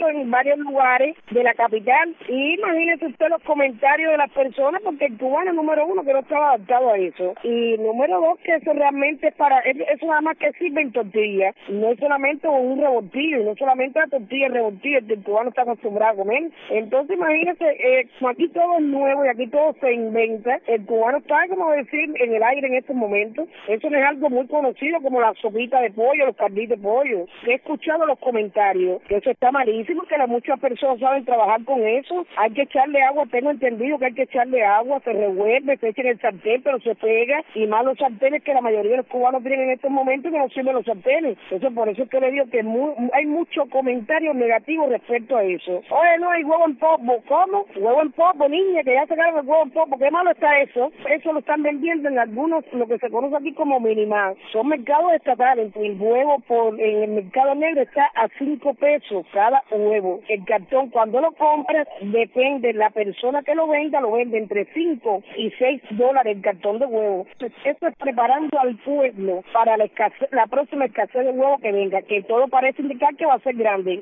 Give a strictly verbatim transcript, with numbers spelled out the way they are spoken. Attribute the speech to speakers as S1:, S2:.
S1: en varios lugares de la capital. Y imagínese usted los comentarios de las personas, porque el cubano, número uno, que no estaba adaptado a eso. Y número dos, que eso realmente es para, eso nada más que sirve en tortillas. No es solamente un revoltillo, no solamente la tortilla es revoltillo, el cubano está acostumbrado a comer. Entonces imagínese, eh, como aquí todo es nuevo y aquí todo se inventa, el cubano está, como decir, en el aire en estos momentos. Eso no es algo muy conocido como la sopita de pollo, los carditos de pollo. He escuchado los comentarios que eso está malísimo, que las muchas personas saben trabajar con eso. Hay que echarle agua, tengo entendido que hay que echarle agua, se revuelve, se echa en el sartén, pero se pega, y más los sartenes que la mayoría de los cubanos tienen en estos momentos, que no sirven los sartenes. Entonces por eso es que le digo que muy, hay muchos comentarios negativos respecto a eso. Oye, no hay huevo en polvo. ¿Cómo? Huevo en polvo, niña, que ya sacaron el huevo en polvo. ¿Qué malo está eso? Eso lo están vendiendo en algunos, lo que se conoce aquí como minimás. Son mercados estatales. El huevo por en el mercado negro está a cinco pesos cada huevo. El cartón, cuando lo compras, depende, la persona que lo venda, lo vende entre cinco y seis dólares el cartón de huevo. Entonces, eso es preparando al pueblo para la escasez, la próxima escasez de huevo que venga, que todo parece indicar que va a ser grande.